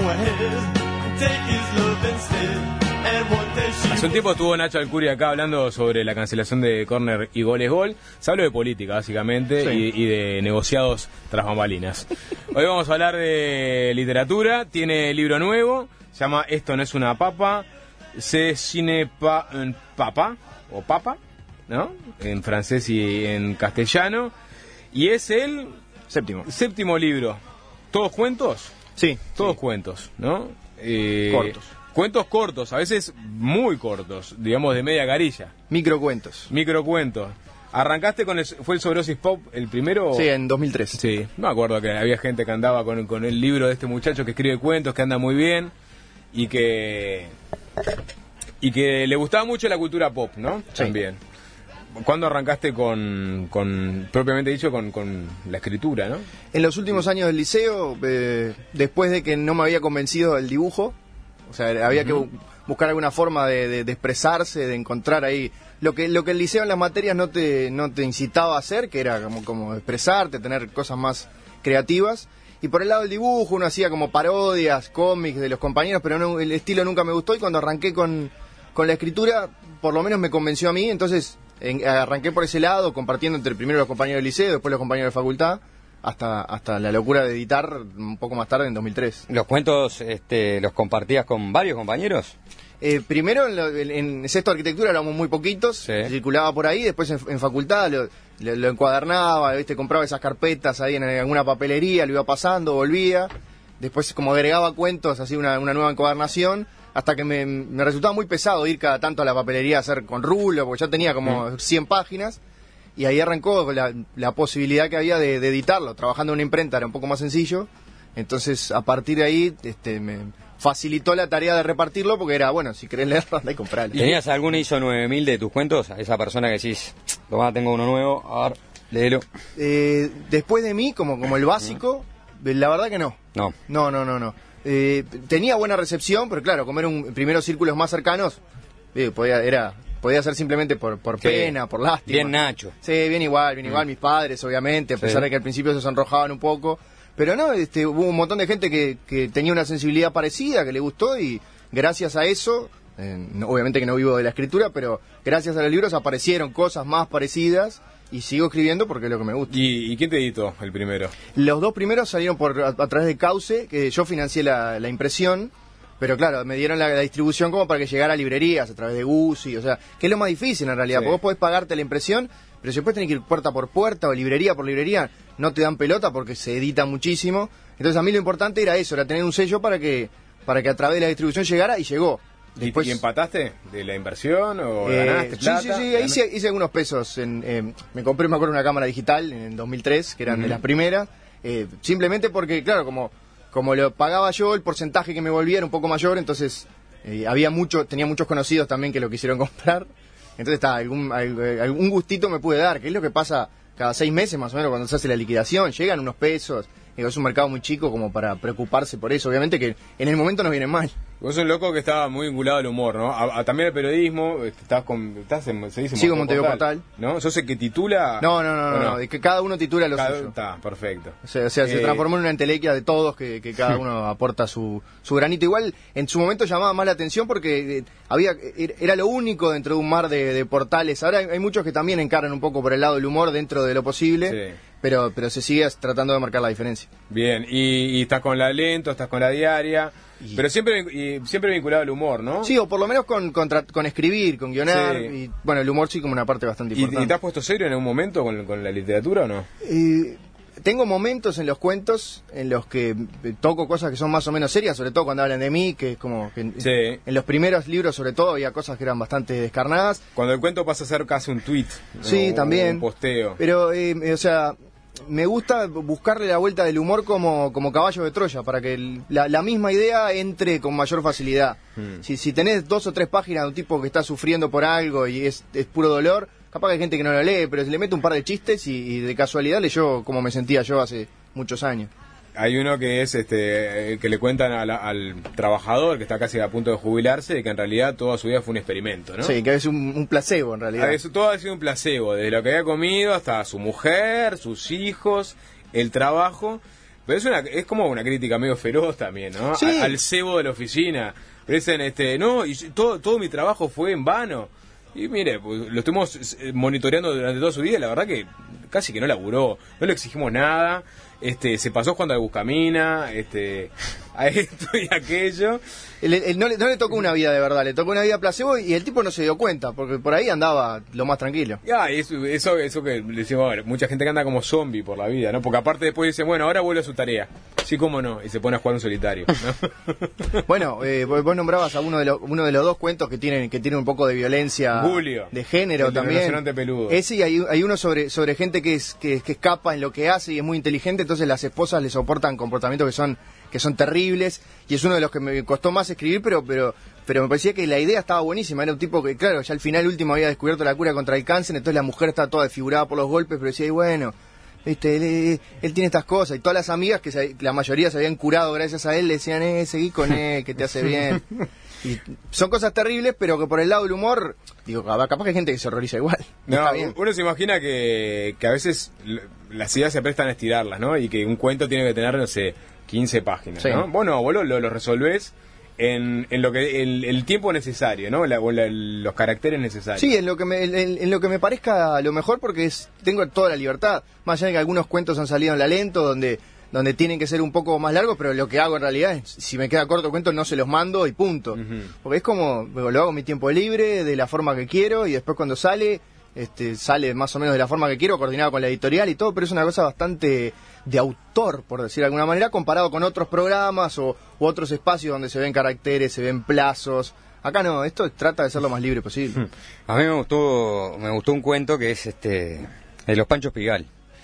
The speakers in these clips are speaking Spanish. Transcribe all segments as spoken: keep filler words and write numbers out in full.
Hace un tiempo estuvo Nacho Alcuri acá hablando sobre la cancelación de córner y goles gol. Se habló de política, básicamente, sí. y, y de negociados tras bambalinas. Hoy vamos a hablar de literatura. Tiene libro nuevo, se llama Esto no es una papa. Se cine pa, papa, o papa, ¿no? En francés y en castellano. Y es el séptimo. Séptimo libro. ¿Todos cuentos? Sí. Todos sí. cuentos, ¿no? Eh, cortos. Cuentos cortos, a veces muy cortos, digamos de media carilla. Microcuentos. Microcuentos. ¿Arrancaste con el, fue el Sobredosis Pop el primero? Sí, en dos mil tres. Sí, me acuerdo que había gente que andaba con, con el libro de este muchacho que escribe cuentos, que anda muy bien y que y que le gustaba mucho la cultura pop, ¿no? Sí. También. ¿Cuándo arrancaste con, con propiamente dicho, con, con la escritura, no? En los últimos años del liceo, eh, después de que no me había convencido el dibujo, o sea, había uh-huh. que bu- buscar alguna forma de, de, de expresarse, de encontrar ahí lo que lo que el liceo en las materias no te no te incitaba a hacer, que era como, como expresarte, tener cosas más creativas. Y por el lado del dibujo uno hacía como parodias, cómics de los compañeros, pero no, el estilo nunca me gustó, y cuando arranqué con, con la escritura, por lo menos me convenció a mí, entonces en, arranqué por ese lado, compartiendo entre primero los compañeros del liceo, después los compañeros de facultad, hasta hasta la locura de editar un poco más tarde, en dos mil tres. ¿Los cuentos este, los compartías con varios compañeros? Eh, primero en, lo, en, en sexto de arquitectura éramos muy poquitos, sí. circulaba por ahí, después en, en facultad lo, lo, lo encuadernaba, ¿viste? Compraba esas carpetas ahí en alguna papelería, lo iba pasando, volvía, después como agregaba cuentos, hacía una, una nueva encuadernación, hasta que me, me resultaba muy pesado ir cada tanto a la papelería a hacer con rulo, porque ya tenía como mm. cien páginas. Y ahí arrancó la, la posibilidad que había de, de editarlo. Trabajando en una imprenta era un poco más sencillo. Entonces, a partir de ahí, este, me facilitó la tarea de repartirlo, porque era, bueno, si querés leerlo, anda y comprarlo. ¿Tenías algún I S O nueve mil de tus cuentos? A esa persona que decís, tomá, tengo uno nuevo, a ver, léelo. Eh, después de mí, como, como el básico, la verdad que no. No. No, no, no, no. Eh, tenía buena recepción, pero claro, como eran primeros círculos más cercanos, eh, podía, era... Podía ser simplemente por, por sí. pena, por lástima. Bien Nacho. Sí, bien igual, bien igual. Mm. Mis padres, obviamente, a pesar sí. de que al principio se sonrojaban un poco. Pero no, este, hubo un montón de gente que, que tenía una sensibilidad parecida, que le gustó, y gracias a eso, eh, no, obviamente que no vivo de la escritura, pero gracias a los libros aparecieron cosas más parecidas, y sigo escribiendo porque es lo que me gusta. ¿Y, y quién te editó el primero? Los dos primeros salieron por a, a través de Cauce, que yo financié la, la impresión. Pero claro, me dieron la, la distribución como para que llegara a librerías a través de Guzzi, o sea, que es lo más difícil en realidad, sí. porque vos podés pagarte la impresión, pero si después tenés que ir puerta por puerta o librería por librería, no te dan pelota porque se edita muchísimo. Entonces a mí lo importante era eso, era tener un sello para que para que a través de la distribución llegara, y llegó. Después... ¿Y, ¿Y empataste de la inversión o eh, ganaste plata? Sí, sí, sí, hice, hice algunos pesos. En, eh, me compré, me acuerdo, una cámara digital en el dos mil tres, que eran uh-huh. de las primeras, eh, simplemente porque, claro, como... Como lo pagaba yo, el porcentaje que me volvía era un poco mayor, entonces eh, había mucho, tenía muchos conocidos también que lo quisieron comprar. Entonces está, algún, algún gustito me pude dar, que es lo que pasa cada seis meses más o menos cuando se hace la liquidación, llegan unos pesos. Es un mercado muy chico como para preocuparse por eso, obviamente que en el momento nos viene mal. Vos sos un loco que estaba muy vinculado al humor, ¿no? A, a, también al periodismo, estás con, estás en, se dice Sigo en Montevideo Portal, ¿no? ¿Sos el que titula? No, no, no, no, no, no, que cada uno titula lo cada, suyo. Está, perfecto. O sea, o sea eh, se transformó en una entelequia de todos, que, que cada uno aporta su, su granito. Igual, en su momento llamaba más la atención porque eh, había era lo único dentro de un mar de, de portales. Ahora hay, hay muchos que también encaran un poco por el lado del humor dentro de lo posible. Sí. Pero pero se sigue tratando de marcar la diferencia. Bien, y, y estás con la Lento, estás con la Diaria, y... pero siempre y siempre vinculado al humor, ¿no? Sí, o por lo menos con, con, con escribir, con guionar, sí. y bueno, el humor sí como una parte bastante importante. ¿Y, y te has puesto serio en algún momento con, con la literatura o no? Eh, tengo momentos en los cuentos en los que toco cosas que son más o menos serias, sobre todo cuando hablan de mí, que es como que sí. en, en los primeros libros sobre todo había cosas que eran bastante descarnadas. Cuando el cuento pasa a ser casi un tweet, sí, ¿no? también, un posteo. Pero, eh, o sea... Me gusta buscarle la vuelta del humor como, como caballo de Troya, para que el, la, la misma idea entre con mayor facilidad. Hmm. Si, si tenés dos o tres páginas de un tipo que está sufriendo por algo y es, es puro dolor, capaz que hay gente que no lo lee, pero si le mete un par de chistes y, y de casualidad leyó como me sentía yo hace muchos años. Hay uno que es este que le cuentan a la, al trabajador que está casi a punto de jubilarse, que en realidad toda su vida fue un experimento, ¿no? Sí, que es un, un placebo en realidad. Eso, todo ha sido un placebo, desde lo que había comido hasta su mujer, sus hijos, el trabajo, Pero es una es como una crítica medio feroz también, ¿no? Sí. A- al cebo de la oficina. Pero dicen, este, no, y todo, todo mi trabajo fue en vano. Y mire, pues, lo estuvimos eh, monitoreando durante toda su vida y la verdad que casi que no laburó, no le exigimos nada, este, se pasó jugando al Buscamina, este, a esto y aquello. El- el- no, le, no le tocó una vida de verdad, le tocó una vida placebo y el tipo no se dio cuenta, porque por ahí andaba lo más tranquilo. Ya, y eso, eso, eso que le decimos, a ver, mucha gente que anda como zombie por la vida, ¿no? Porque aparte después dicen, bueno, ahora vuelve a su tarea. Sí, cómo no, y se pone a jugar un solitario, ¿no? Bueno, eh, vos vos nombrabas a uno de, los, uno de los dos cuentos que tienen que tienen un poco de violencia Julio, de género el del también. rinoceronte peludo. Ese y hay, hay uno sobre, sobre gente que, es, que, que escapa en lo que hace y es muy inteligente, entonces las esposas le soportan comportamientos que son que son terribles, y es uno de los que me costó más escribir, pero pero pero me parecía que la idea estaba buenísima. Era un tipo que, claro, ya al final último había descubierto la cura contra el cáncer, entonces la mujer está toda desfigurada por los golpes, pero decía, y bueno, este, él, él tiene estas cosas, y todas las amigas, que se, la mayoría se habían curado gracias a él, le decían, eh, seguí con él, que te hace bien. Y son cosas terribles, pero que por el lado del humor, digo, capaz que hay gente que se horroriza igual. No, Está bien. uno se imagina que, que a veces l- las ideas se prestan a estirarlas, ¿no? Y que un cuento tiene que tener, no sé, quince páginas, Sí. ¿no? Bueno, vos lo, lo, lo resolvés en, en lo que el, el tiempo necesario, ¿no? La- o la- los caracteres necesarios. Sí, en lo que me, en, en lo que me parezca lo mejor, porque es tengo toda la libertad. Más allá de que algunos cuentos han salido en la lento, donde donde tienen que ser un poco más largos, pero lo que hago en realidad es, si me queda corto el cuento, no se los mando y punto. Ujú. Porque es como, lo hago en mi tiempo libre, de la forma que quiero, y después cuando sale, este sale más o menos de la forma que quiero, coordinado con la editorial y todo, pero es una cosa bastante de autor, por decir de alguna manera, comparado con otros programas o u otros espacios donde se ven caracteres, se ven plazos. Acá no, esto trata de ser lo más libre posible. A mí me gustó, me gustó un cuento que es este de los Panchos Pigal,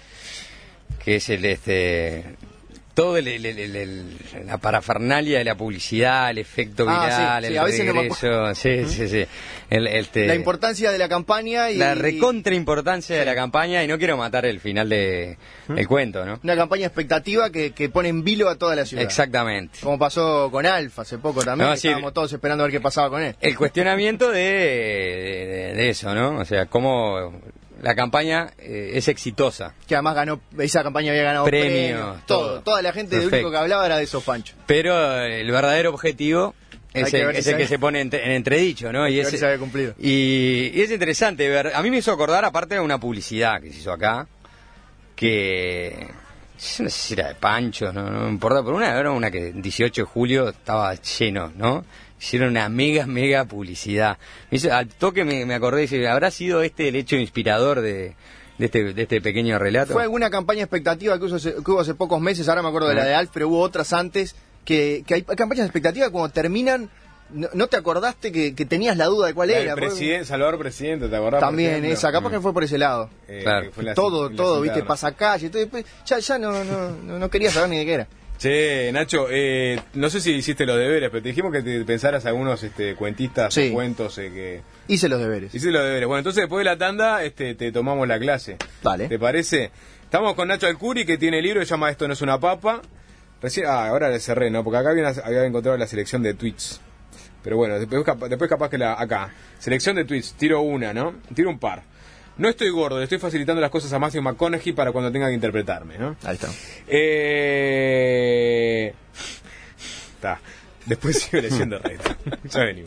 que es el este todo el, el- el- el- el- la parafernalia de la publicidad, el efecto Ah, viral, sí, sí, el a veces no me regreso, sí, sí, sí, el, este, La importancia de la campaña y la recontra importancia de Sí. la campaña, y no quiero matar el final de el cuento, ¿no? una campaña expectativa que, que pone en vilo a toda la ciudad. Exactamente. Como pasó con Alfa hace poco también, No, que sí. estábamos todos esperando a ver qué pasaba con él. El cuestionamiento de, de, de eso, ¿no? O sea, cómo la campaña eh, es exitosa. Que además ganó, esa campaña había ganado Premios, premios, todo. todo. Toda la gente, lo Perfecto. único que hablaba era de esos panchos. Pero eh, el verdadero objetivo Hay es que el, ver si es el se- que se pone en, en entredicho, ¿no? Hay Y que es, ver si se había cumplido. y, y es interesante ver. A mí me hizo acordar, aparte de una publicidad que se hizo acá, que yo no sé si era de Panchos, no, no me importa, pero una era una que el dieciocho de julio estaba lleno, ¿no? Hicieron una mega, mega publicidad. Me hizo- al toque me, me acordé, dije, ¿habrá sido este el hecho inspirador de, de, este, de este pequeño relato? Fue alguna campaña expectativa que hubo, hace, que hubo hace pocos meses, ahora me acuerdo de la Ah. de Alf, pero hubo otras antes, que, que hay campañas expectativas que cuando terminan, no, no te acordaste que, que tenías la duda de cuál La del era. presidente, Salvador Presidente, ¿te acordás? por También ejemplo? esa, capaz que fue por ese lado. Eh, Claro. que fue la- todo, la todo, cinta, viste, ¿no? pasacalle, todo, después ya, ya no, no, no, no quería saber ni de qué era. Che, Nacho, eh, no sé si hiciste los deberes, pero te dijimos que te pensaras algunos este, cuentistas Sí. o cuentos eh, que... Hice los deberes. Hiciste los deberes. Bueno, entonces después de la tanda este, te tomamos la clase. Dale. ¿Te parece? Estamos con Nacho Alcuri, que tiene el libro que se llama Esto no es una papa. Recién, ah, ahora le cerré, ¿no? Porque acá había, había encontrado la selección de tweets. Pero bueno, después, capa- después capaz que la... Acá. Selección de tweets. Tiro una, ¿no? Tiro un par. No estoy gordo, le estoy facilitando las cosas a Matthew McConaughey para cuando tenga que interpretarme, ¿no? Ahí está. Eh... Está. Después sigo leyendo el resto. Ya venimos.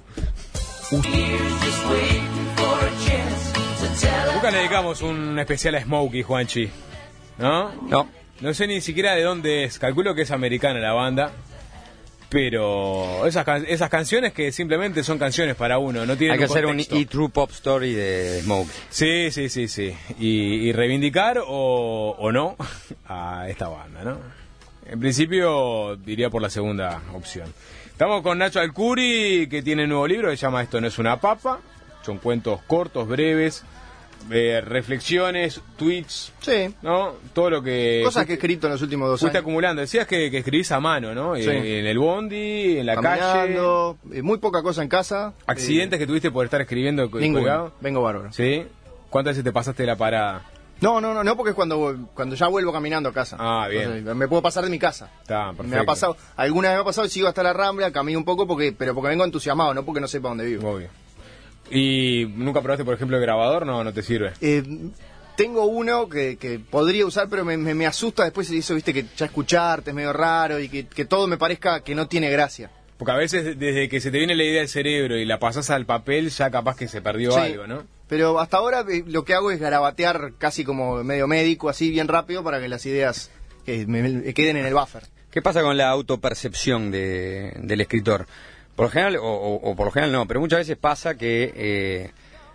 Nunca le dedicamos un especial a Smokey, Juanchi. ¿No? No. No sé ni siquiera de dónde es. Calculo que es americana la banda. Pero esas, can- esas canciones que simplemente son canciones para uno, no tienen Hay que un hacer un contexto. E-True Pop Story de Smoke. Sí, sí, sí, sí. Y, y reivindicar o, o no a esta banda, ¿no? En principio diría por la segunda opción. Estamos con Nacho Alcuri, que tiene un nuevo libro que se llama Esto no es una papa. Son cuentos cortos, breves, eh, reflexiones, tweets, Sí. ¿no? Todo lo que... Cosas que he escrito en los últimos dos Fuiste años. acumulando. Decías que, que escribís a mano, ¿no? Sí. En, en el bondi, en la calle. Caminando, eh, muy poca cosa en casa. ¿Accidentes que tuviste por estar escribiendo co- Eh, ninguno. colgado? Vengo bárbaro. ¿Sí? ¿Cuántas veces te pasaste la parada? No, no, no, no, porque es cuando, cuando ya vuelvo caminando a casa. Ah, bien. Entonces, me puedo pasar de mi casa. Está, perfecto. Me ha pasado, alguna vez me ha pasado y sigo hasta la Rambla, camino un poco, porque pero porque vengo entusiasmado, no porque no sepa dónde vivo. Obvio. ¿Y nunca probaste, por ejemplo, el grabador? No, no te sirve. Eh, tengo uno que, que podría usar, pero me, me, me asusta después eso, viste, que ya escucharte es medio raro y que, que todo me parezca que no tiene gracia. Porque a veces desde que se te viene la idea del cerebro y la pasás al papel, ya capaz que se perdió Sí, algo, ¿no? Pero hasta ahora eh, lo que hago es garabatear casi como medio médico, así bien rápido, para que las ideas eh, me, me queden en el buffer. ¿Qué pasa con la autopercepción de, del escritor? Por lo general, o, o, o por lo general no, pero muchas veces pasa que eh,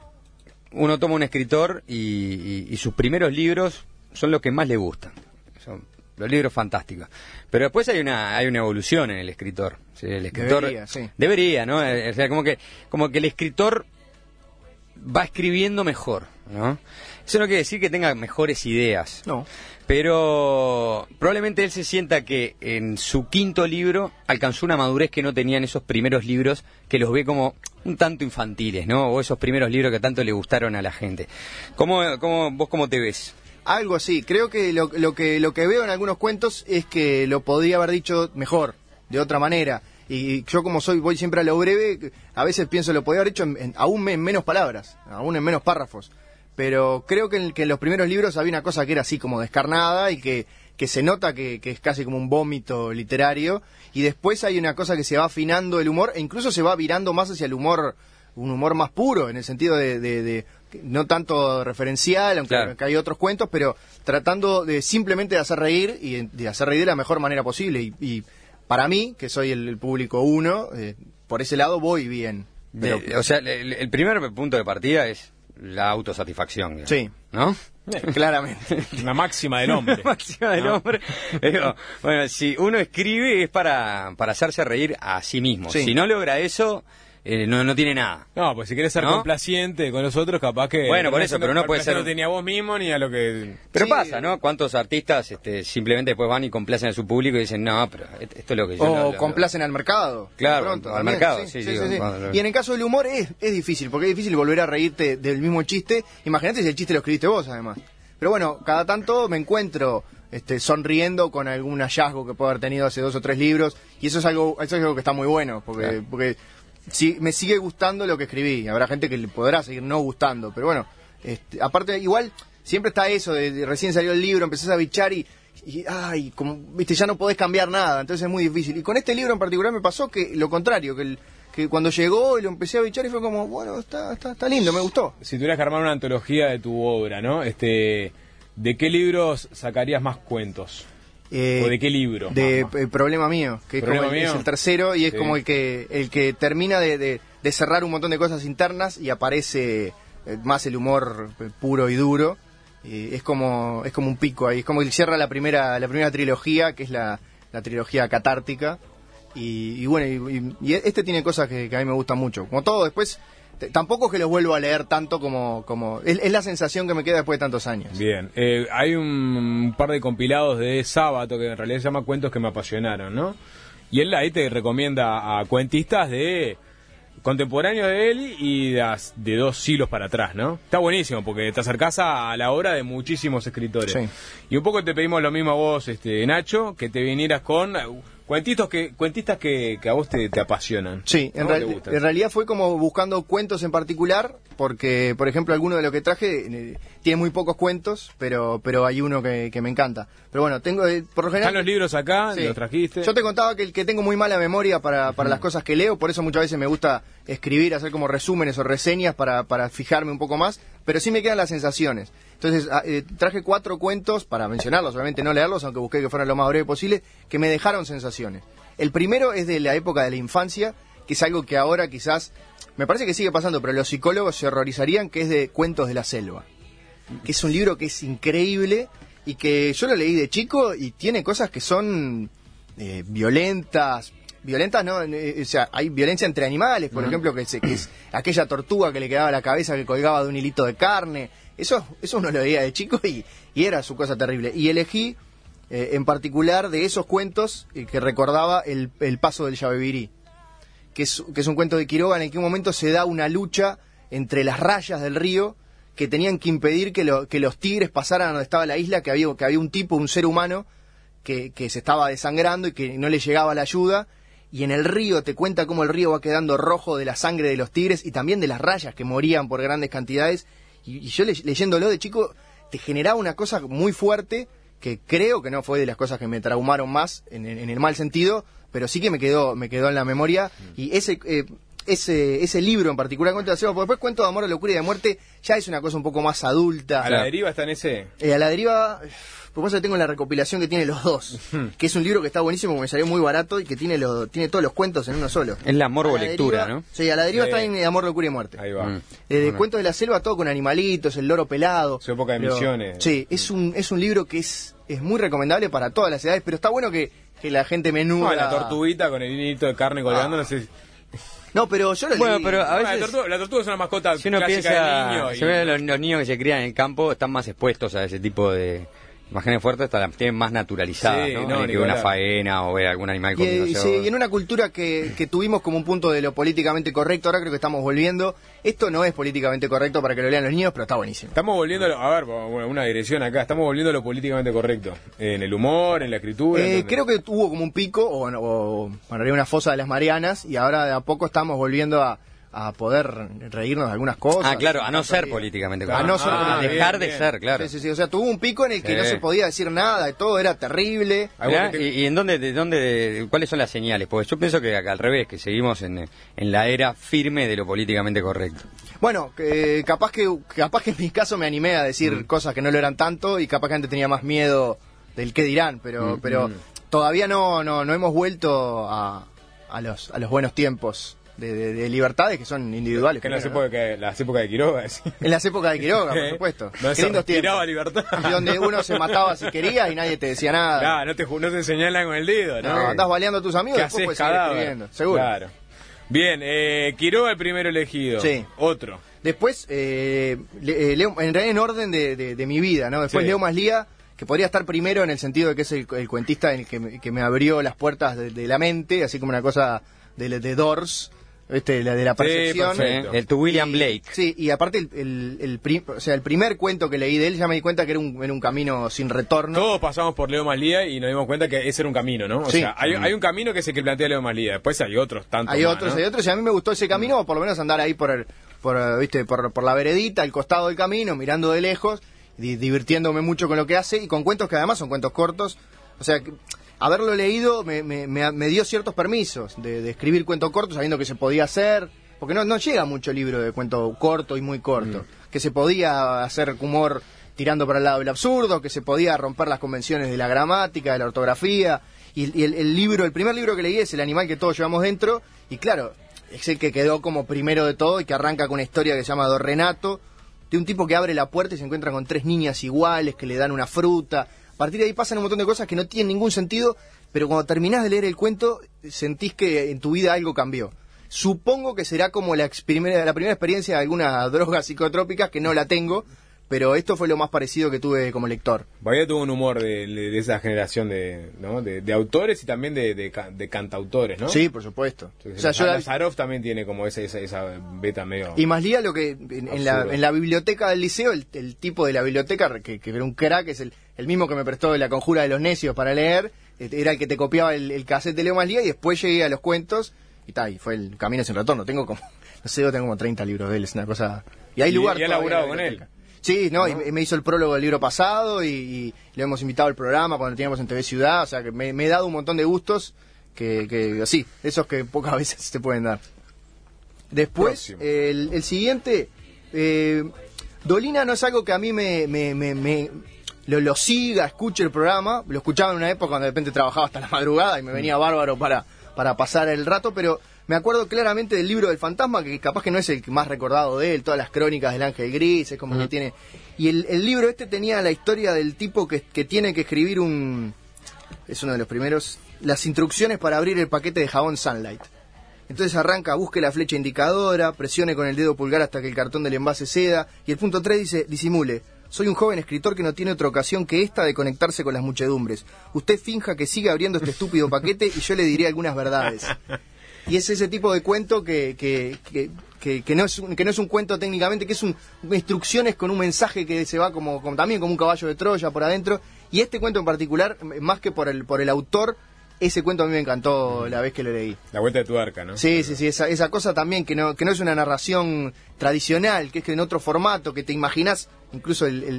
uno toma un escritor y, y, y sus primeros libros son los que más le gustan. Son los libros fantásticos. Pero después hay una hay una evolución en el escritor. ¿Sí? El escritor Debería, sí. Debería, ¿no? O sea, como que, como que el escritor va escribiendo mejor, ¿no? Eso no quiere decir que tenga mejores ideas. No. Pero probablemente él se sienta que en su quinto libro alcanzó una madurez que no tenía en esos primeros libros, que los ve como un tanto infantiles, ¿no? O esos primeros libros que tanto le gustaron a la gente. ¿Cómo, cómo, vos cómo te ves? Algo así. Creo que lo, lo que lo que veo en algunos cuentos es que lo podría haber dicho mejor, de otra manera. Y yo como soy, voy siempre a lo breve, a veces pienso lo podría haber hecho en, en, aún en menos palabras, aún en menos párrafos. Pero creo que en, que en los primeros libros había una cosa que era así como descarnada y que, que se nota que, que es casi como un vómito literario. Y después hay una cosa que se va afinando el humor e incluso se va virando más hacia el humor, un humor más puro, en el sentido de, de, de no tanto referencial, aunque claro. hay otros cuentos, pero tratando de simplemente de hacer reír y de hacer reír de la mejor manera posible. Y, y para mí, que soy el, el público uno, eh, por ese lado voy bien. Pero... De, o sea, el, el primer punto de partida es la autosatisfacción. Digamos, sí. ¿no? Claramente. La máxima del hombre. La máxima del ¿no? hombre. Digo, bueno, si uno escribe es para, para hacerse reír a sí mismo. Sí. Si no logra eso, eh, no, no tiene nada. No, pues si quieres ser ¿No? complaciente con los otros, capaz que... Bueno, por eso, pero no puede ser... No tenía a vos mismo ni a lo que... Pero Sí. pasa, ¿no? ¿Cuántos artistas este, simplemente después van y complacen a su público y dicen, no, pero esto es lo que yo... O lo- lo- complacen al mercado. Claro, de pronto, al también, mercado, sí, digo, cuando- Y en el caso del humor es, es difícil, porque es difícil volver a reírte del mismo chiste. Imagínate si el chiste lo escribiste vos, además. Pero bueno, cada tanto me encuentro este, sonriendo con algún hallazgo que puedo haber tenido hace dos o tres libros. Y eso es algo, eso es algo que está muy bueno, porque... Claro. porque sí, me sigue gustando lo que escribí. Habrá gente que le podrá seguir no gustando, pero bueno, este, aparte, igual, siempre está eso de, de recién salió el libro, empezás a bichar y, y, ay, como, viste, ya no podés cambiar nada, entonces es muy difícil. Y con este libro en particular me pasó que lo contrario, que, el, que cuando llegó y lo empecé a bichar y fue como, bueno, está, está, está lindo, me gustó. Si tuvieras que armar una antología de tu obra, ¿no? Este, ¿de qué libros sacarías más cuentos? Eh, ¿O de qué libro? De Más, más. eh, Problema Mío, que es, como ¿Problema el, es Mío? el tercero y es Sí. como el que el que termina de, de, de cerrar un montón de cosas internas y aparece eh, más el humor eh, puro y duro. Eh, es como es como un pico ahí, es como que cierra la primera la primera trilogía, que es la, la trilogía catártica. Y, y bueno, y, y- y este tiene cosas que, que a mí me gustan mucho. Como todo, después t- tampoco es que los vuelvo a leer tanto como... como es, es la sensación que me queda después de tantos años. Bien, eh, hay un par de compilados de Sábato que en realidad se llama Cuentos que me apasionaron, ¿no? Y él ahí te recomienda a cuentistas de contemporáneos de él y de, as- de dos siglos para atrás, ¿no? Está buenísimo porque te acercás a la obra de muchísimos escritores. Sí. Y un poco te pedimos lo mismo a vos, este, Nacho, que te vinieras con eh, cuentitos que, cuentistas que, que a vos te, te apasionan. Sí, en, ¿no? real- ¿Te gustan? en realidad fue como buscando cuentos en particular, porque, por ejemplo, alguno de los que traje eh, tiene muy pocos cuentos, pero pero hay uno que, que me encanta. Pero bueno, tengo, eh, por lo general... Están los libros acá, Sí. los trajiste. Yo te contaba que, el que tengo muy mala memoria para, para las cosas que leo, por eso muchas veces me gusta escribir, hacer como resúmenes o reseñas para, para fijarme un poco más, pero sí me quedan las sensaciones. Entonces ah, eh, traje cuatro cuentos, para mencionarlos, obviamente no leerlos, aunque busqué que fueran lo más breve posible, que me dejaron sensaciones. El primero es de la época de la infancia, que es algo que ahora quizás, me parece que sigue pasando, pero los psicólogos se horrorizarían, que es de Cuentos de la Selva, que es un libro que es increíble y que yo lo leí de chico y tiene cosas que son eh, violentas, violentas no, Eh, o sea, hay violencia entre animales, por ejemplo, que, se- que es aquella tortuga que le quedaba la cabeza que colgaba de un hilito de carne, eso eso uno lo veía de chico y, y era su cosa terrible. Y elegí eh, en particular de esos cuentos eh, que recordaba el, el paso del Yabebirí, que es, que es un cuento de Quiroga en el que un momento se da una lucha entre las rayas del río que tenían que impedir que, lo- que los tigres pasaran a donde estaba la isla, que había, que había un tipo, un ser humano, que, que se estaba desangrando y que no le llegaba la ayuda, y en el río te cuenta cómo el río va quedando rojo de la sangre de los tigres y también de las rayas que morían por grandes cantidades, y, y yo le- leyéndolo de chico te generaba una cosa muy fuerte que creo que no fue de las cosas que me traumaron más en, en, en el mal sentido, pero sí que me quedó me quedó en la memoria. Mm. Y ese eh, ese ese libro en particular, Cuento de la Selva, porque después Cuento de Amor, de Locura y de Muerte ya es una cosa un poco más adulta. ¿A la deriva está en ese? Eh, a la deriva... Por eso tengo la recopilación que tiene los dos, que es un libro que está buenísimo, porque me salió muy barato y que tiene lo, tiene todos los cuentos en uno solo. Es la morbo lectura, deriva, ¿no? Sí, a la deriva sí. está en Amor, Locura y Muerte. Ahí va. Mm. Eh, de bueno. Cuentos de la Selva, todo con animalitos, el loro pelado. Su época de pero, misiones. Sí, es un es un libro que es es muy recomendable para todas las edades, pero está bueno que, que la gente menuda... No, la tortuguita con el hilito de carne colgando, ah. no sé... No, pero yo lo bueno, leí. pero a veces... No, la, tortuga, la tortuga es una mascota si uno clásica piensa, de niño. Y... ve los, los niños que se crían en el campo están más expuestos a ese tipo de... Imágenes fuertes hasta las tienen más naturalizadas, sí, ¿no? no que una faena o ver algún animal y, comiendo y, sí, y en una cultura que, que tuvimos como un punto de lo políticamente correcto, ahora creo que estamos volviendo. Esto no es políticamente correcto para que lo lean los niños, pero está buenísimo. Estamos volviendo, a, a ver, bueno, una dirección acá, estamos volviendo a lo políticamente correcto. En el humor, en la escritura. Eh, creo que hubo como un pico, o, o bueno, una fosa de las Marianas, y ahora de a poco estamos volviendo a... a poder reírnos de algunas cosas. Ah, claro, a no ser políticamente correcto. A no ser ah, políticamente. dejar bien, de ser, claro. Sí, sí, sí. O sea, tuvo un pico en el que sí. no se podía decir nada, y todo era terrible. Mirá, ¿Y, y en dónde, de dónde, cuáles son las señales? Porque yo pienso que acá al revés, que seguimos en, en la era firme de lo políticamente correcto. Bueno, que, capaz que capaz que en mi caso me animé a decir mm. cosas que no lo eran tanto, y capaz que antes tenía más miedo del qué dirán, pero, mm. pero mm. todavía no, no, no hemos vuelto a, a los, a los buenos tiempos. De, de, de libertades que son individuales. Que en las épocas de, las épocas de Quiroga. ¿Sí? En las épocas de Quiroga, por supuesto. No, Qué lindos tiempos. Tiraba libertad. Y donde uno se mataba si quería y nadie te decía nada. Claro, no te, no te señalan con el dedo, ¿no? No, andás baleando a tus amigos y ¿Qué después haces puedes seguir cadáver? escribiendo. Seguro. Claro. Bien, eh, Quiroga el primero elegido. Sí. Otro. Después, eh, le, eh, leo, en realidad en orden de, de, de mi vida, ¿no? Después sí. Leo Maslía, que podría estar primero en el sentido de que es el, el cuentista en el que, me, que me abrió las puertas de, de la mente, así como una cosa de, de Doors. Este, la de la percepción. Sí, el tu William Blake. Y, sí, y aparte el, el, el, prim, o sea, el primer cuento que leí de él ya me di cuenta que era un, era un camino sin retorno. Todos pasamos por Leo Maslía y nos dimos cuenta que ese era un camino, ¿no? O sí. sea, hay, hay un camino que es el que plantea Leo Maslía, después hay otros tantos. Hay más, otros, ¿no? hay otros, y a mí me gustó ese camino, o por lo menos andar ahí por el, por, viste, por, por la veredita, al costado del camino, mirando de lejos, di, divirtiéndome mucho con lo que hace, y con cuentos que además son cuentos cortos. O sea, que, haberlo leído me, me, me, me dio ciertos permisos de, de escribir cuentos cortos, sabiendo que se podía hacer. Porque no, no llega mucho libro de cuento corto y muy corto. Mm. Que se podía hacer humor tirando para el lado del absurdo, que se podía romper las convenciones de la gramática, de la ortografía. Y, y el, el libro, el primer libro que leí es El animal que todos llevamos dentro. Y claro, es el que quedó como primero de todo y que arranca con una historia que se llama Don Renato, de un tipo que abre la puerta y se encuentra con tres niñas iguales que le dan una fruta. A partir de ahí pasan un montón de cosas que no tienen ningún sentido, pero cuando terminás de leer el cuento sentís que en tu vida algo cambió. Supongo que será como la, primera, la primera experiencia de alguna droga psicotrópica, que no la tengo, pero esto fue lo más parecido que tuve como lector. Bahía tuvo un humor de, de esa generación de, ¿no? de, de autores y también de, de, de cantautores, ¿no? Sí, por supuesto. Entonces, o sea, yo Lazarov también tiene como esa, esa, esa beta medio... Y Maslía, lo que en, en, la, en la biblioteca del liceo, el, el tipo de la biblioteca, que, que era un crack, es el, el mismo que me prestó La Conjura de los Necios para leer, era el que te copiaba el, el cassette de Leo Maslía, y después llegué a los cuentos... Y tal, y fue el camino sin retorno. Tengo como, no sé, yo tengo como treinta libros de él, es una cosa... Y hay y, lugar y ha laburado con él. Sí, no, ¿no? Y me hizo el prólogo del libro pasado y, y le hemos invitado al programa cuando lo teníamos en T V Ciudad, o sea que me, me he dado un montón de gustos que, que así, esos que pocas veces se pueden dar. Después, el, el siguiente, eh, Dolina no es algo que a mí me... me, me, me Lo, lo siga, escuche el programa. Lo escuchaba en una época cuando de repente trabajaba hasta la madrugada y me venía bárbaro para, para pasar el rato, pero me acuerdo claramente del libro del fantasma, que capaz que no es el más recordado de él, todas las crónicas del Ángel Gris, es como uh-huh. que tiene... Y el, el libro este tenía la historia del tipo que, que tiene que escribir un... Es uno de los primeros... Las instrucciones para abrir el paquete de jabón Sunlight. Entonces arranca, busque la flecha indicadora, presione con el dedo pulgar hasta que el cartón del envase ceda, y el punto tres dice, disimule. Soy un joven escritor que no tiene otra ocasión que esta de conectarse con las muchedumbres. Usted finja que sigue abriendo este estúpido paquete y yo le diré algunas verdades. Y es ese tipo de cuento que, que, que, que, que, no, es un, que no es un cuento técnicamente, que es un, instrucciones con un mensaje que se va como, como también como un caballo de Troya por adentro. Y este cuento en particular, más que por el, por el autor, ese cuento a mí me encantó la vez que lo leí. La vuelta de tuerca, ¿no? Sí, sí, sí, esa, esa cosa también que no, que no es una narración tradicional, que es que en otro formato, que te imaginas incluso el, el,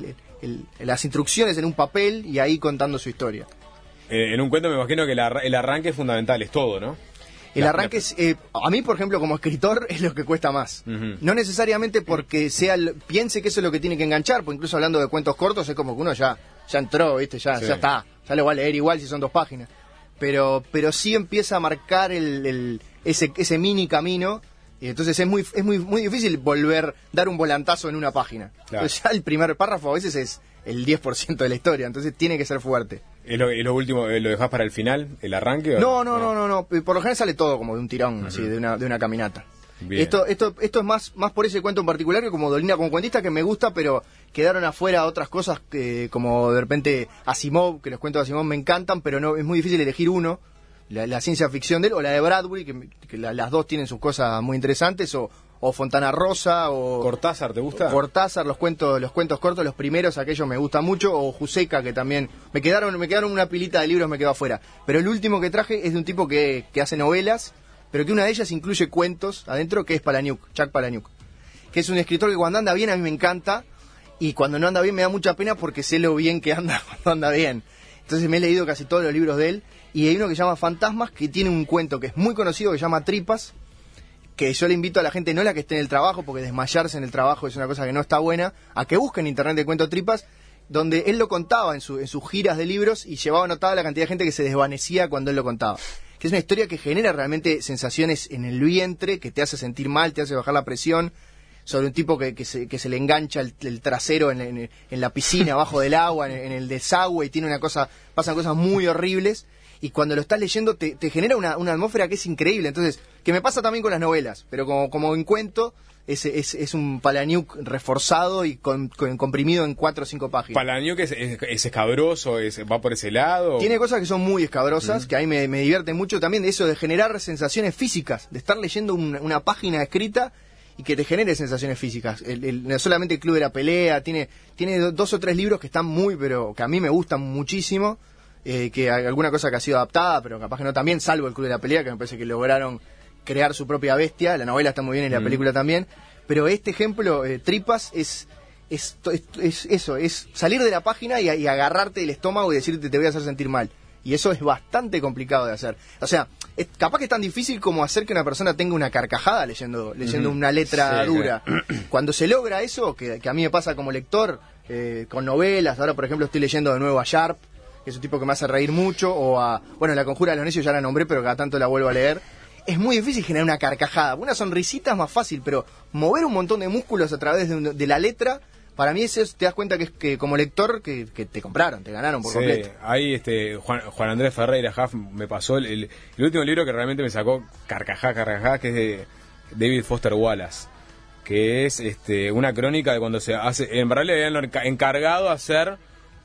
el, las instrucciones en un papel y ahí contando su historia. Eh, en un cuento me imagino que el, arra el arranque es fundamental, es todo, ¿no? El arranque es, eh, a mí por ejemplo como escritor es lo que cuesta más. Uh-huh. No necesariamente porque sea piense que eso es lo que tiene que enganchar, porque incluso hablando de cuentos cortos es como que uno ya, ya entró, ¿viste? Ya, sí. ya está, ya lo va a leer igual si son dos páginas. Pero, pero sí empieza a marcar el, el, ese, ese mini camino, y entonces es muy, es muy, muy difícil volver, dar un volantazo en una página. Claro. Entonces ya el primer párrafo a veces es el diez por ciento de la historia, entonces tiene que ser fuerte. ¿Es lo, es lo último, lo dejás para el final, el arranque? No, no, no, no, no, por lo general sale todo como de un tirón, uh-huh. así, de una, de una caminata. Bien. Esto, esto, esto es más, más por ese cuento en particular que como Dolina como cuentista que me gusta, pero quedaron afuera otras cosas que, como de repente Asimov, que los cuentos de Asimov me encantan, pero no es muy difícil elegir uno. La, la ciencia ficción de él, o la de Bradbury, que, que la, las dos tienen sus cosas muy interesantes, o, o Fontana Rosa, o... ¿Cortázar te gusta? Cortázar, los cuentos los cuentos cortos, los primeros, aquellos me gustan mucho, o Juseca, que también... Me quedaron me quedaron una pilita de libros, me quedó afuera. Pero el último que traje es de un tipo que, que hace novelas, pero que una de ellas incluye cuentos adentro, que es Palahniuk, Chuck Palahniuk, que es un escritor que cuando anda bien a mí me encanta, y cuando no anda bien me da mucha pena porque sé lo bien que anda cuando anda bien. Entonces me he leído casi todos los libros de él, y hay uno que se llama Fantasmas, que tiene un cuento que es muy conocido, que se llama Tripas, que yo le invito a la gente, no la que esté en el trabajo, porque desmayarse en el trabajo es una cosa que no está buena, a que busquen en internet el cuento Tripas, donde él lo contaba en, su, en sus giras de libros y llevaba anotada la cantidad de gente que se desvanecía cuando él lo contaba. Que es una historia que genera realmente sensaciones en el vientre, que te hace sentir mal, te hace bajar la presión, sobre un tipo que, que, se, que se le engancha el, el trasero en, en, en la piscina, abajo del agua, en, en el desagüe, y tiene una cosa, pasan cosas muy horribles, y cuando lo estás leyendo te, te genera una, una atmósfera que es increíble. Entonces, que me pasa también con las novelas, pero como, como en cuento, es, es, es un Palahniuk reforzado y con, con, comprimido en cuatro o cinco páginas. ¿Palahniuk es, es, es escabroso, es, va por ese lado? Tiene cosas que son muy escabrosas, uh-huh. que a mí me, me divierten mucho también, de eso de generar sensaciones físicas, de estar leyendo una, una página escrita y que te genere sensaciones físicas. El, el, no solamente el Club de la Pelea, tiene, tiene dos o tres libros que están muy, pero que a mí me gustan muchísimo, eh, que hay alguna cosa que ha sido adaptada, pero capaz que no también, salvo el Club de la Pelea, que me parece que lograron crear su propia bestia. La novela está muy bien y la mm. película también, pero este ejemplo, eh, Tripas, es, es, es, es eso, es salir de la página y, y agarrarte del estómago y decirte te voy a hacer sentir mal. Y eso es bastante complicado de hacer. O sea, es, capaz que es tan difícil como hacer que una persona tenga una carcajada leyendo leyendo uh-huh. una letra sí, dura. Claro. Cuando se logra eso, que, que a mí me pasa como lector, eh, con novelas, ahora por ejemplo estoy leyendo de nuevo a Sharp, que es un tipo que me hace reír mucho, o a, bueno, La Conjura de los Necios ya la nombré, pero cada tanto la vuelvo a leer. Es muy difícil generar una carcajada. Una sonrisita es más fácil, pero mover un montón de músculos a través de, un, de la letra... Para mí eso te das cuenta que es que como lector que, que te compraron, te ganaron por sí, completo. Ahí este, Juan, Juan Andrés Ferreira Huff me pasó el, el, el último libro que realmente me sacó carcajá, carcajá, que es de David Foster Wallace, que es este, una crónica de cuando se hace, en verdad le habían encargado hacer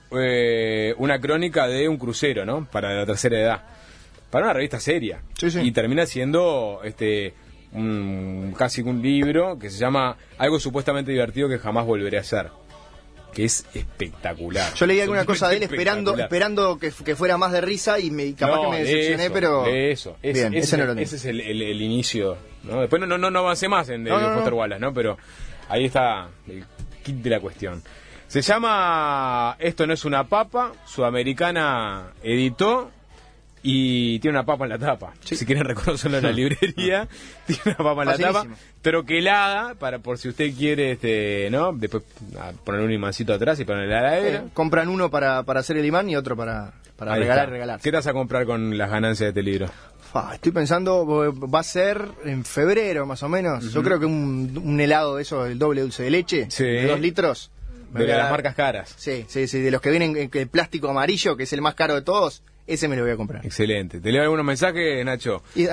eh, una crónica de un crucero, ¿no? Para la tercera edad, para una revista seria. Sí, sí. Y termina siendo este un, casi un libro que se llama Algo supuestamente divertido que jamás volveré a hacer, que es espectacular. Yo leí alguna cosa de él esperando esperando que, que fuera más de risa y me, capaz no, que me decepcioné, eso, pero eso, es, bien, ese, ese no lo tengo. Ese es el, el, el inicio, ¿no? Después no, no, no, no avancé más en no, no, Foster no. Wallace, ¿no? Pero ahí está el kit de la cuestión. Se llama Esto no es una papa, Sudamericana editó. Y tiene una papa en la tapa. Sí. Si quieren reconocerlo en la librería, tiene una papa en Facilísimo. la tapa, troquelada, para por si usted quiere, este, ¿no? Después a poner un imancito atrás y ponerle a la heladera. Eh, compran uno para, para hacer el imán y otro para, para regalar y regalar. ¿Qué te vas a comprar con las ganancias de este libro? Fa, estoy pensando, va a ser en febrero más o menos. Uh-huh. Yo creo que un, un helado de eso, el doble dulce de leche, sí. de dos litros. De las dar... marcas caras. Sí, sí, sí, de los que vienen en el plástico amarillo, que es el más caro de todos. Ese me lo voy a comprar. Excelente. ¿Te leo algunos mensajes, Nacho? Y,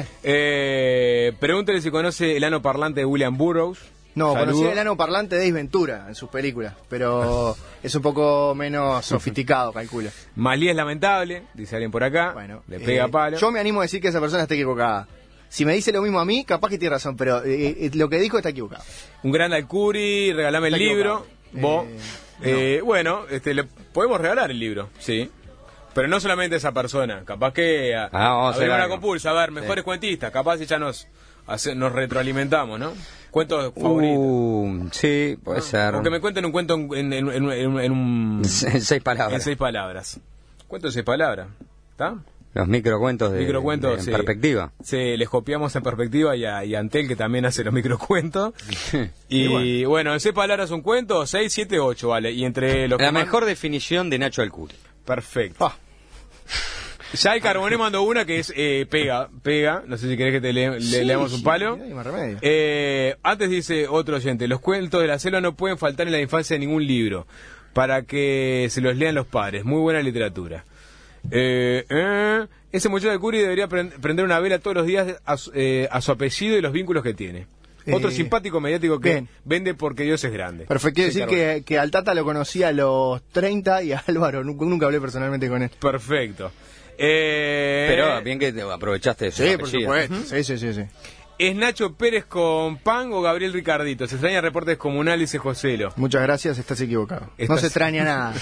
eh, pregúntale si conoce el ano parlante de William Burroughs. No, Saludo. conocí el ano parlante de Ace Ventura en sus películas, pero es un poco menos sofisticado, calculo. Malí es lamentable, dice alguien por acá. Bueno, le pega eh, palo. Yo me animo a decir que esa persona está equivocada. Si me dice lo mismo a mí, capaz que tiene razón, pero eh, eh, lo que dijo está equivocado. Un gran Alcuri, regalame está el libro. Eh, Vos. no. Eh, bueno, este, le podemos regalar el libro, sí. Pero no solamente esa persona, capaz que a, ah, vamos a abrir hacer una algo. compulsa, a ver, mejores sí. cuentistas, capaz si ya nos hace, nos retroalimentamos, ¿no? Cuentos favoritos. Uh, sí, puede ¿no? ser. O que me cuenten un cuento en, en, en, en, en un... En seis palabras. En seis palabras. Cuento en seis palabras, ¿está? Los microcuentos de, microcuentos, de en sí. perspectiva. Sí, les copiamos en perspectiva y a, y a Antel, que también hace los microcuentos. y, y bueno. bueno, en seis palabras un cuento, seis, siete, ocho, vale. Y entre los La que mejor man... definición de Nacho Alcuri. Perfecto. Ah. Ya el Carboné mandó una que es eh, pega, pega. No sé si querés que te le, sí, le leamos un palo. Sí, más remedio. Eh, antes dice otro oyente, los cuentos de la selva no pueden faltar en la infancia de ningún libro, para que se los lean los padres. Muy buena literatura. Eh, eh, ese muchacho de Curi debería prender una vela todos los días a, eh, a su apellido y los vínculos que tiene. Eh, Otro simpático mediático que bien. Vende porque Dios es grande. Perfecto, quiero decir que, que al Tata lo conocí a los treinta y a Álvaro nunca, nunca hablé personalmente con él. Perfecto. Eh, Pero bien que te aprovechaste de su Sí, apellido. por supuesto. Uh-huh. Sí, sí, sí, sí. ¿Es Nacho Pérez con Pan o Gabriel Ricardito? Se extraña reportes comunales, dice Joselo. Muchas gracias, estás equivocado. Estás... No se extraña nada.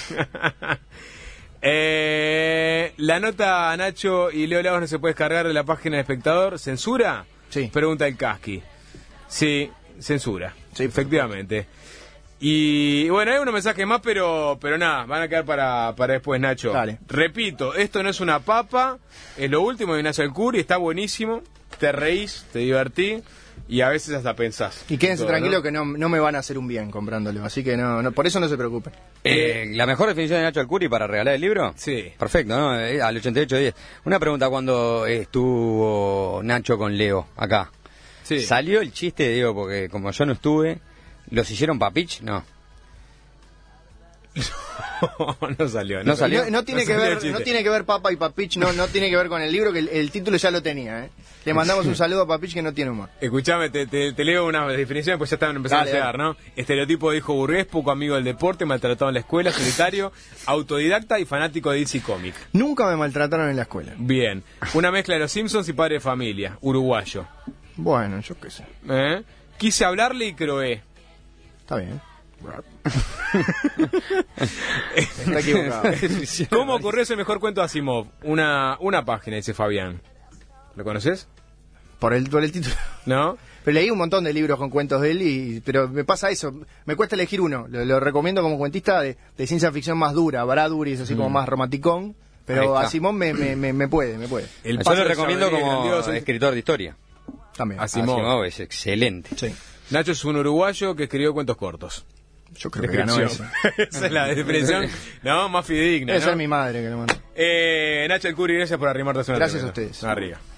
Eh, la nota Nacho y Leo Lagos no se puede descargar de la página del Espectador. ¿Censura? Sí. Pregunta el Casqui. Sí, censura. Sí, efectivamente. Y bueno, hay unos mensajes más, pero pero nada, van a quedar para, para después, Nacho. Dale. Repito, esto no es una papa, es lo último de Nacho Alcuri, está buenísimo, te reís, te divertí y a veces hasta pensás. Y quédense tranquilos, ¿no? que no, no me van a hacer un bien comprándolo, así que no, no por eso no se preocupen. Eh, ¿La mejor definición de Nacho Alcuri para regalar el libro? Sí. Perfecto, ¿no? Eh, al ochenta y ocho diez. Una pregunta, cuando estuvo Nacho con Leo acá, sí. ¿salió el chiste, digo, porque como yo no estuve, ¿los hicieron papich? No. No, no salió. No, no salió. No, no tiene no que salió ver, no tiene que ver Papa y Papich, no, no tiene que ver con el libro, que el, el título ya lo tenía, ¿eh? Le mandamos un saludo a Papich, que no tiene humor. Escuchame, te, te, te leo unas definiciones, pues ya estaban empezando dale, a llegar, ¿no? Estereotipo de hijo burgués, poco amigo del deporte, maltratado en la escuela, solitario, autodidacta y fanático de D C Comic. Nunca me maltrataron en la escuela. Bien. Una mezcla de los Simpsons y padre de familia, uruguayo. Bueno, yo qué sé. ¿Eh? Quise hablarle y croé. Está bien. Está equivocado. ¿Cómo ocurrió ese mejor cuento de Asimov? Una, una página, dice Fabián. ¿Lo conoces? Por el, por el título. ¿No? Pero leí un montón de libros con cuentos de él, y, pero me pasa eso. Me cuesta elegir uno. Lo, lo recomiendo como cuentista de, de ciencia ficción más dura. Bradbury es así mm. como más romanticón. Pero Asimov me, me, me, me puede, me puede. El Yo lo recomiendo como grandioso. Escritor de historia. También. Asimov. Asimov es excelente. Sí. Nacho es un uruguayo que escribió cuentos cortos. Yo creo que ganó eso. Esa es la definición, no, más fidedigna. Esa ¿no? es mi madre que lo mandó. Eh, Nacho Alcuri, gracias por arrimarte a una Gracias a ustedes. Arriba.